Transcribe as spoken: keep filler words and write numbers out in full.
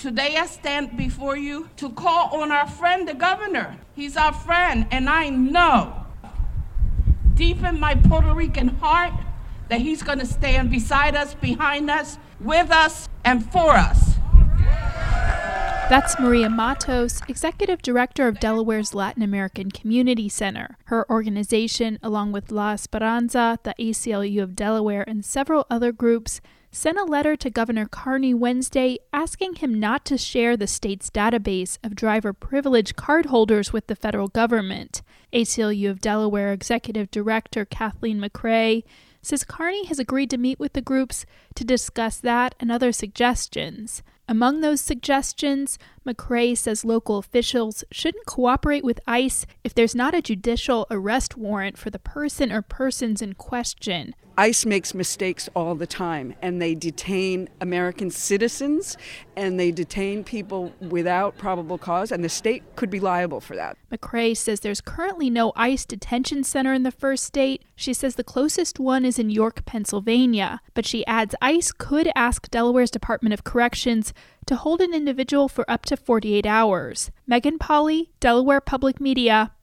Today I stand before you to call on our friend, the governor. He's our friend, and I know deep in my Puerto Rican heart that he's going to stand beside us, behind us, with us, and for us. That's Maria Matos, Executive Director of Delaware's Latin American Community Center. Her organization, along with La Esperanza, the A C L U of Delaware, and several other groups, sent a letter to Governor Carney Wednesday asking him not to share the state's database of driver privilege cardholders with the federal government. A C L U of Delaware Executive Director Kathleen McCray says Carney has agreed to meet with the groups to discuss that and other suggestions. Among those suggestions, McCray says local officials shouldn't cooperate with ICE if there's not a judicial arrest warrant for the person or persons in question. ICE makes mistakes all the time, and they detain American citizens, and they detain people without probable cause, and the state could be liable for that. McCray says there's currently no ICE detention center in the first state. She says the closest one is in York, Pennsylvania, but she adds ICE could ask Delaware's Department of Corrections to hold an individual for up to forty-eight hours. Megan Pauley, Delaware Public Media.